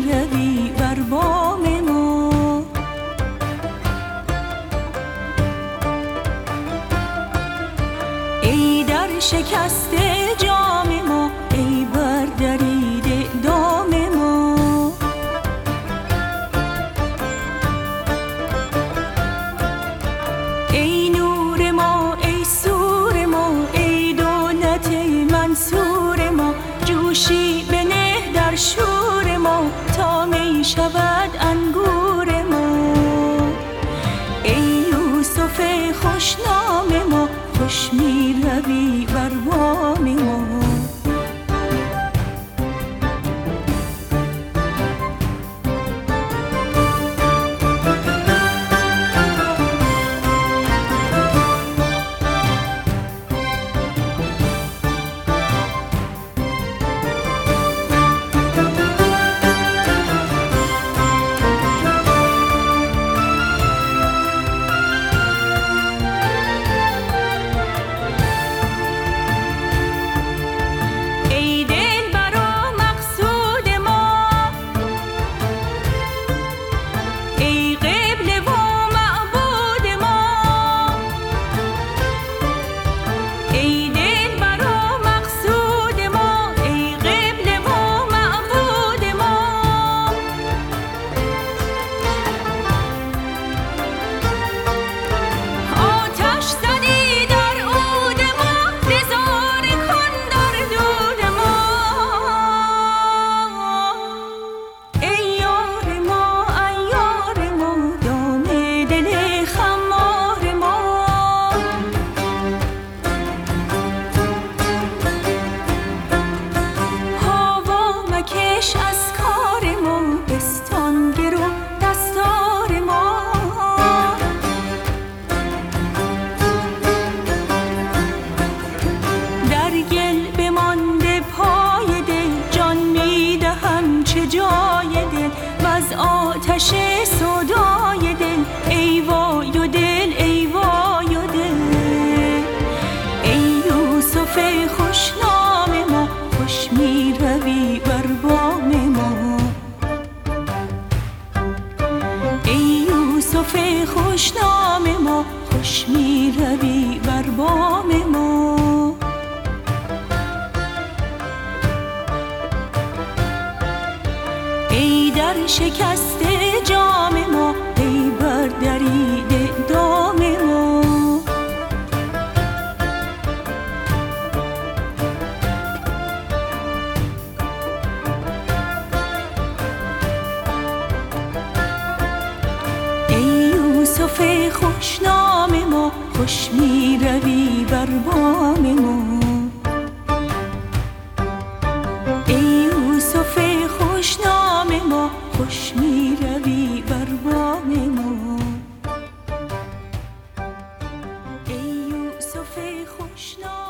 روی بر بام ما. ای در شکسته جام ما، ای بر دریده دام ما. ای نور ما، ای سور ما، ای دولت منصور ما. جوشی بنه در شور ما، تا می شود انگور ما. ای یوسف خوشنام ما، خوش می روی بر بام ما. آتش سودای دل، ای وای و دل، ای وای و دل. ای یوسف خوشنام ما، خوش می روی بر بام ما. ای یوسف خوشنام ما، خوش می روی بر بام ما. ای در شکسته جام ما، ای بر دریده دام ما. ای یوسف خوشنام ما، خوش می روی بر بام ما. ای یوسف خوشنام ما، خوش می روی بر بام ما. ای یوسف خوشنام